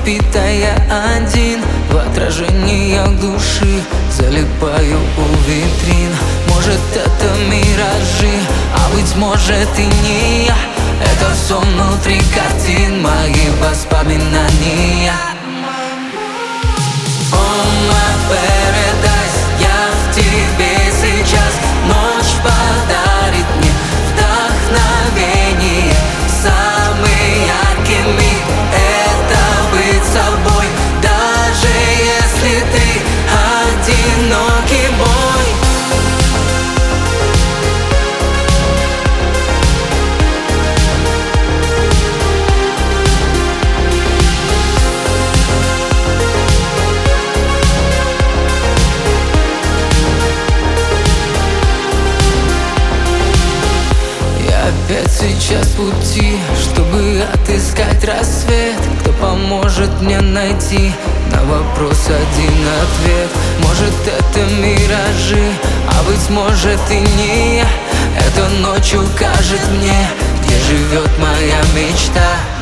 питая один. В отражениях души залипаю у витрин. Может, это миражи, а быть может и не я. Это все внутри картин, мои воспоминания. Oh my paradise, я в тебе сейчас. Ночь подарит мне вдохновение. Самый яркий миг — это быть собой. Даже если ты одинокий бой. Опять сейчас в пути, чтобы отыскать рассвет. Кто поможет мне найти на вопрос один ответ? Может, это миражи, а быть может и не я. Эта ночь укажет мне, где живет моя мечта.